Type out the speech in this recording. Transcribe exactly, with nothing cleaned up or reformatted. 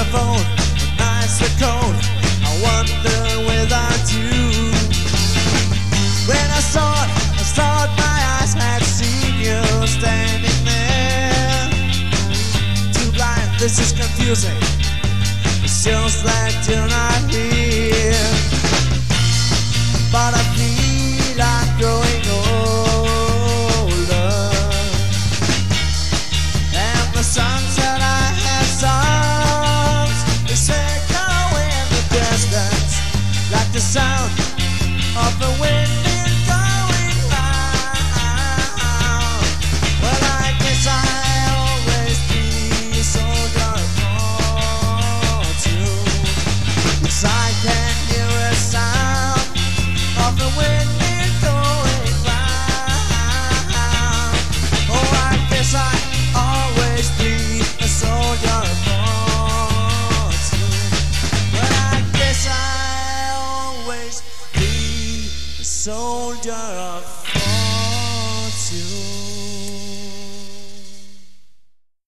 phone, nights are cold, I wonder without you. When I saw it, I thought my eyes had seen you standing there. Too blind, this is confusing. It feels like you're not here, but I feel I'm growing older, and the songs that I have songs, they echo in the distance, like the sound of the wind